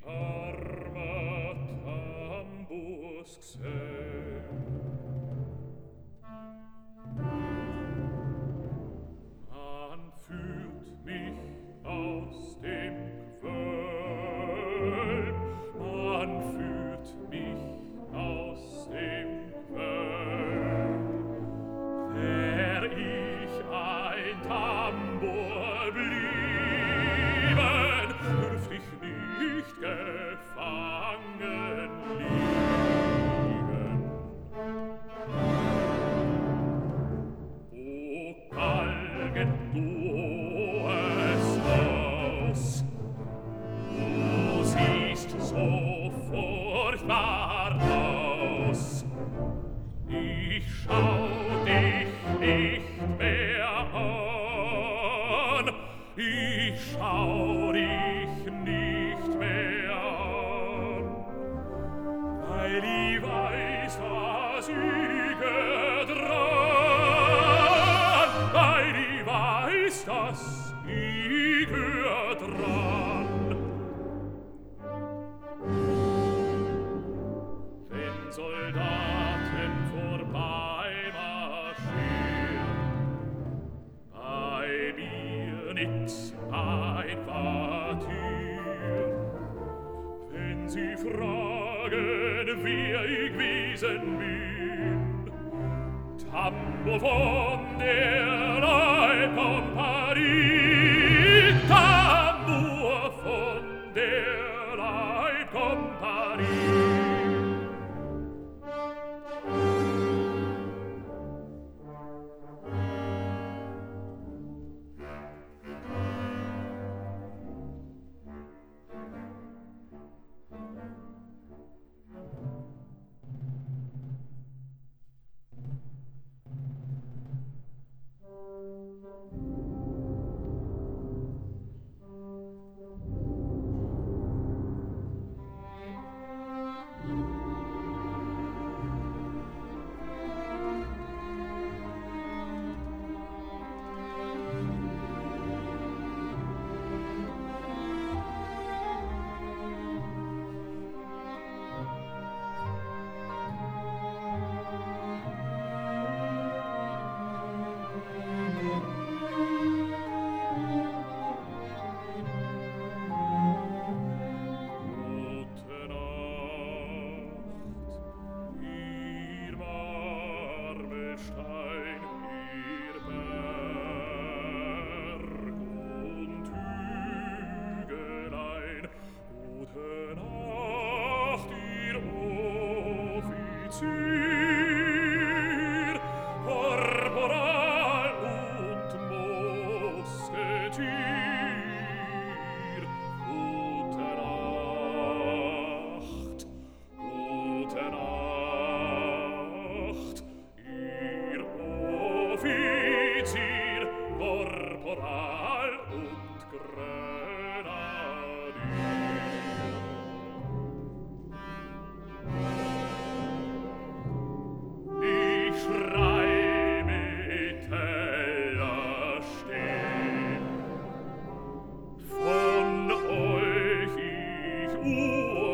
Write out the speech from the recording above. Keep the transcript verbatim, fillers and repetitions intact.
armer Tamburgsell. Man führt mich aus dem Gewölb, man führt mich aus dem Gewölb. Wär ich ein Tambur blieben, dürft ich nicht gefangen liegen. O Galgen, du hohes Haus, du siehst so furchtbar aus. Ich schau dich nicht mehr an, ich schau dich nicht mehr an, weil ich weiß, dass ich dran, weil ich weiß, dass ich dran. Wenn Soldaten vorbei marschieren, bei mir nix ein Quartier. Wenn sie fragen, wer ich gewesen bin, Tambour von der Leibkompanie, Tambour von der Leibkompanie. Von euch ich